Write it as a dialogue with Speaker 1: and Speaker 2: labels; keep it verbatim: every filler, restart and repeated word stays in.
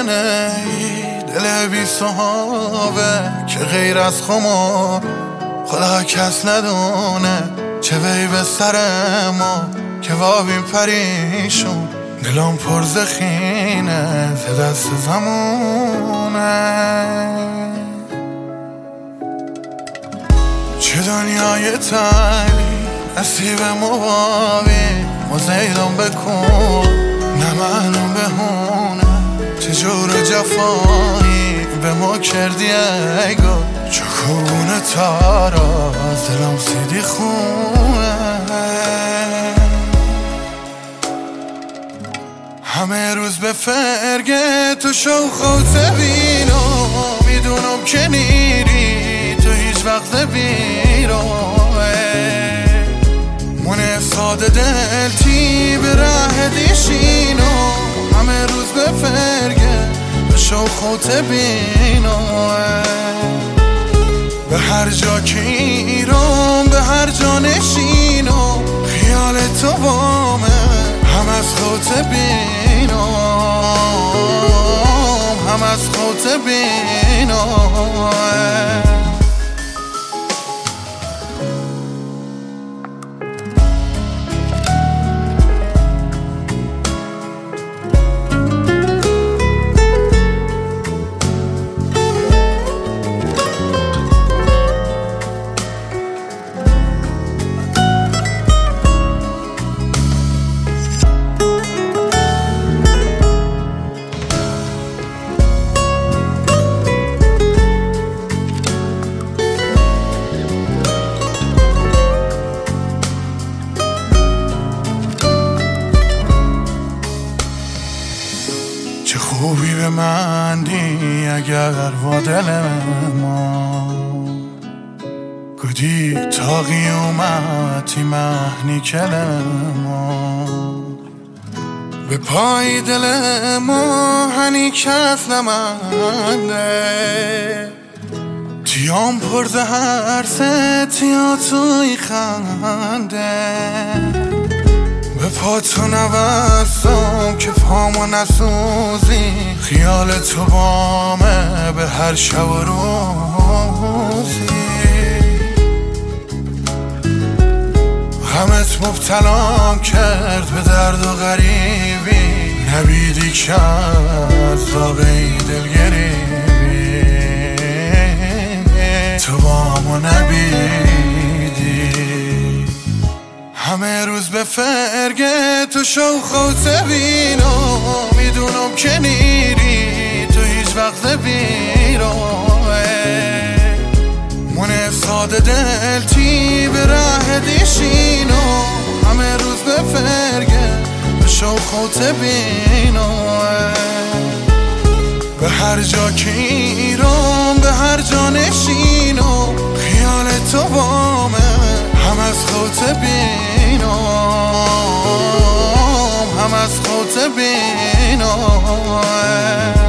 Speaker 1: منه دل بی صحابه که غیر از خما خدا کس ندونه چه وی به سر ما که وابیم پریشون دلم پر زخینه ز دست زمونه چه دنیای تنی نصیب مبابی مزیدم بکن نمنم بهونه چجور جفایی به ما کردی ای گل چکونه تارا دلم سیدی خونه همه روز به فرگه تو شوخوت بینو میدونم که نیری تو هیچ وقت بیرو من ساده دل تی به ره دیشینو همه روز به فرگه به شوخوت بینو به هر جا که ایرم به هر جا نشینو خیال تو بامه هم از خوت بینم هم از خوت بینم چه خوبی به من دی اگر با دل ما گودی تا قیومتی مهنی کل ما به پای دل ما هنی کس نمنده تیام پر زهر سه تیا توی خنده به پاتو نبستم که پامو نسوزی خیال تو بامه به هر شب و روزی غمت مبتلام کرد به درد و غریبی نبیدی که از داغی دلگریبی تو بامو نبیدی همه روز به فرگه تو شوخوت بینو میدونم که نیری تو هیچ وقت بیرو من ساده دل تی به ره دیشینو همه روز به فرگه به شوخوت بینو به هر جا که ایرم به هر جا نشینو خیال تو بامه هم از خوت بینم هم از خوت بینم